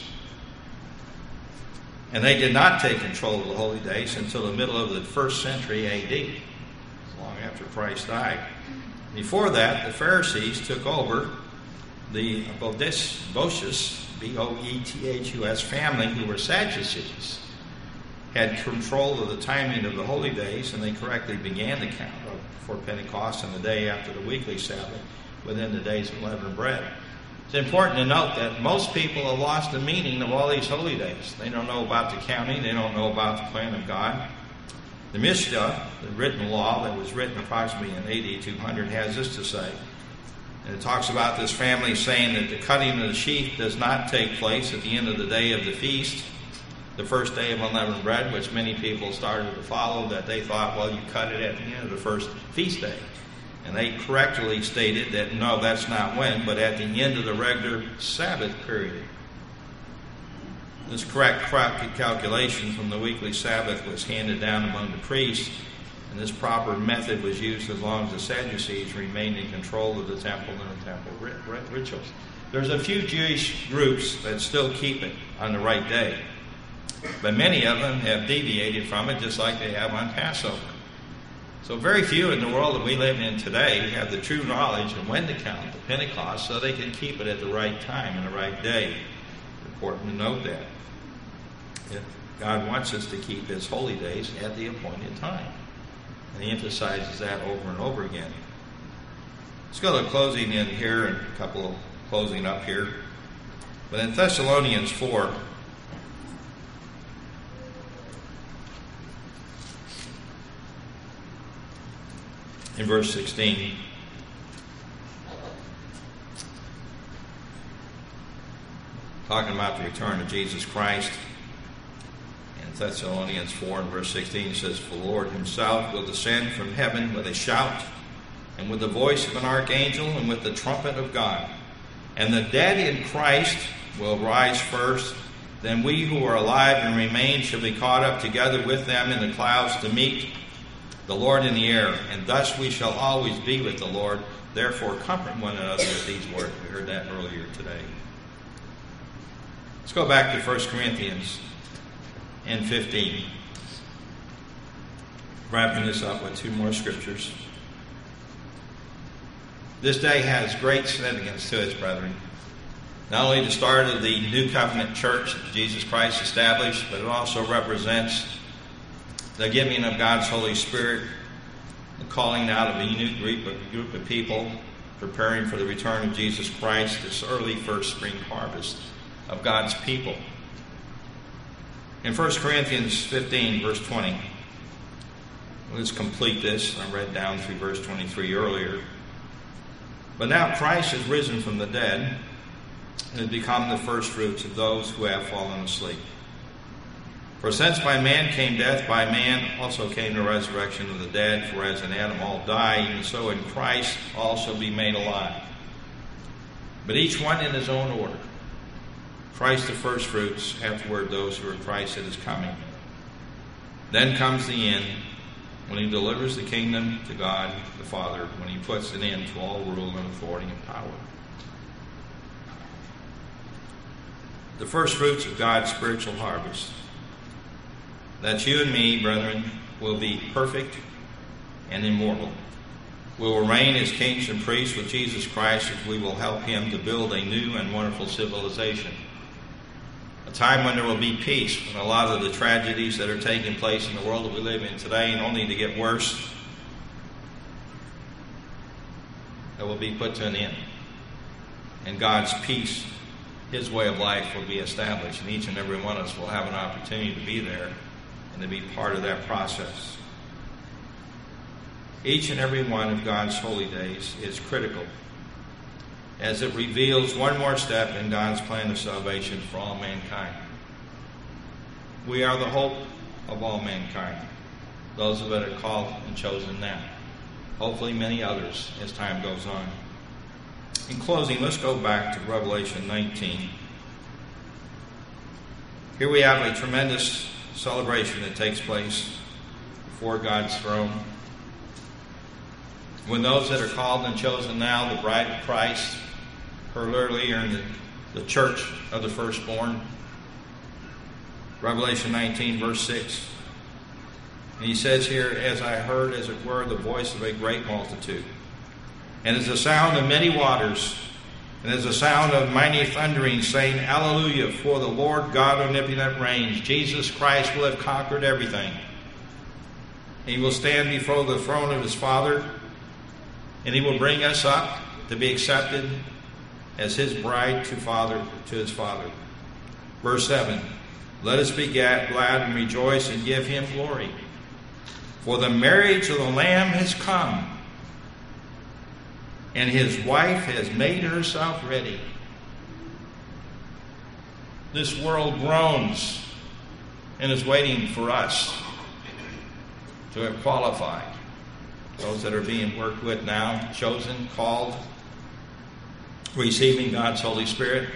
And they did not take control of the holy days until the middle of the 1st century A.D., long after Christ died. Before that, the Pharisees took over the Boethus, B-O-E-T-H-U-S family, who were Sadducees, had control of the timing of the holy days, and they correctly began the count for Pentecost and the day after the weekly Sabbath within the days of unleavened bread. It's important to note that most people have lost the meaning of all these holy days. They don't know about the counting. They don't know about the plan of God. The Mishnah, the written law that was written approximately in AD 200, has this to say. And it talks about this family saying that the cutting of the sheaf does not take place at the end of the day of the feast, the first day of unleavened bread, which many people started to follow, that they thought, well, you cut it at the end of the first feast day. And they correctly stated that, no, that's not when, but at the end of the regular Sabbath period. This correct calculation from the weekly Sabbath was handed down among the priests, and this proper method was used as long as the Sadducees remained in control of the temple and the temple rituals. There's a few Jewish groups that still keep it on the right day, but many of them have deviated from it, just like they have on Passover. So very few in the world that we live in today have the true knowledge of when to count the Pentecost so they can keep it at the right time and the right day. It's important to note that. God wants us to keep his holy days at the appointed time. And he emphasizes that over and over again. Let's go to closing in here and a couple of closing up here. But in Thessalonians 4, in verse 16. Talking about the return of Jesus Christ. In Thessalonians 4 and verse 16 it says, "For the Lord himself will descend from heaven with a shout, and with the voice of an archangel, and with the trumpet of God. And the dead in Christ will rise first. Then we who are alive and remain shall be caught up together with them in the clouds to meet the Lord in the air. And thus we shall always be with the Lord. Therefore comfort one another with these words." We heard that earlier today. Let's go back to 1 Corinthians and 15. Wrapping this up with two more scriptures. This day has great significance to us, brethren. Not only the start of the New Covenant church that Jesus Christ established, but it also represents the giving of God's Holy Spirit, the calling out of a unique group of people, preparing for the return of Jesus Christ, this early first spring harvest of God's people. In 1 Corinthians 15, verse 20, let's complete this. I read down through verse 23 earlier. "But now Christ is risen from the dead, and has become the first fruits of those who have fallen asleep. For since by man came death, by man also came the resurrection of the dead. For as in Adam all die, even so in Christ also be made alive. But each one in his own order. Christ the first fruits, afterward those who are Christ at his coming. Then comes the end, when he delivers the kingdom to God the Father, when he puts an end to all rule and authority and power." The first fruits of God's spiritual harvest. That you and me, brethren, will be perfect and immortal. We will reign as kings and priests with Jesus Christ if we will help him to build a new and wonderful civilization. A time when there will be peace, when a lot of the tragedies that are taking place in the world that we live in today and only to get worse, that will be put to an end. And God's peace, his way of life, will be established, and each and every one of us will have an opportunity to be there and to be part of that process. Each and every one of God's holy days is critical as it reveals one more step in God's plan of salvation for all mankind. We are the hope of all mankind, those that are called and chosen now. Hopefully many others as time goes on. In closing, let's go back to Revelation 19. Here we have a tremendous celebration that takes place before God's throne. When those that are called and chosen now, the bride of Christ, heard earlier in the church of the firstborn, Revelation 19, verse 6. And he says here, "As I heard, as it were, the voice of a great multitude, and as the sound of many waters, and as the sound of mighty thundering, saying, Alleluia, for the Lord God omnipotent reigns. Jesus Christ will have conquered everything. He will stand before the throne of his Father, and he will bring us up to be accepted as his bride to his Father." Verse 7, "Let us be glad and rejoice and give him glory. For the marriage of the Lamb has come, and his wife has made herself ready." This world groans and is waiting for us to have qualified. Those that are being worked with now, chosen, called, receiving God's Holy Spirit,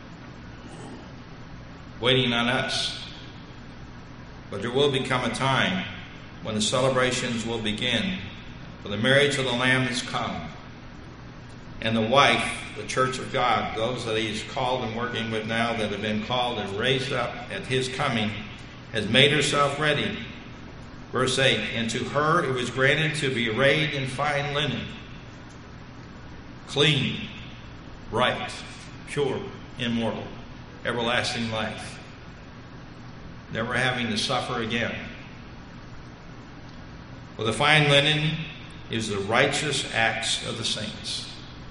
waiting on us. But there will become a time when the celebrations will begin, for the marriage of the Lamb has come. And the wife, the church of God, those that he's called and working with now, that have been called and raised up at his coming, has made herself ready. Verse 8, "And to her it was granted to be arrayed in fine linen, clean, right, pure, immortal, everlasting life, never having to suffer again. For the fine linen is the righteous acts of the saints."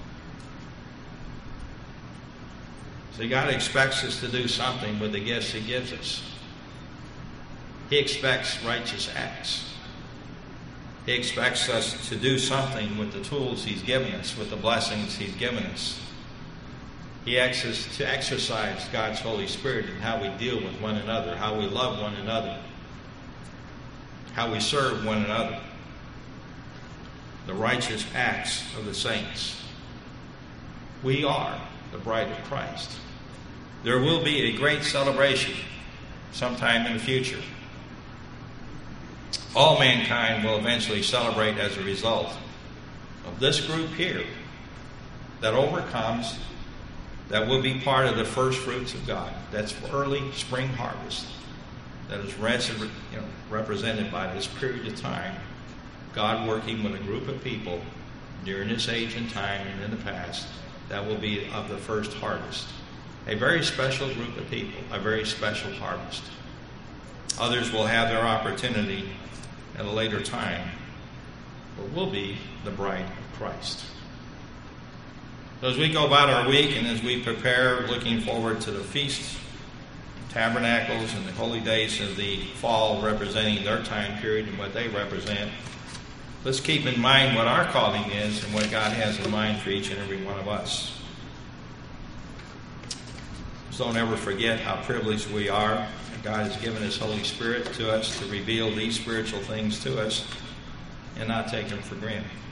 So God expects us to do something with the gifts he gives us. He expects righteous acts. He expects us to do something with the tools He's given us, with the blessings He's given us. He asks us to exercise God's Holy Spirit in how we deal with one another, how we love one another, how we serve one another. The righteous acts of the saints. We are the bride of Christ. There will be a great celebration sometime in the future. All mankind will eventually celebrate as a result of this group here that overcomes, that will be part of the first fruits of God. That's early spring harvest that is represented by this period of time. God working with a group of people during this age and time and in the past that will be of the first harvest. A very special group of people, a very special harvest. Others will have their opportunity at a later time, but we'll be the bride of Christ. So as we go about our week and as we prepare, looking forward to the Feast, Tabernacles, and the holy days of the fall representing their time period and what they represent, let's keep in mind what our calling is and what God has in mind for each and every one of us. So don't ever forget how privileged we are that God has given His Holy Spirit to us to reveal these spiritual things to us and not take them for granted.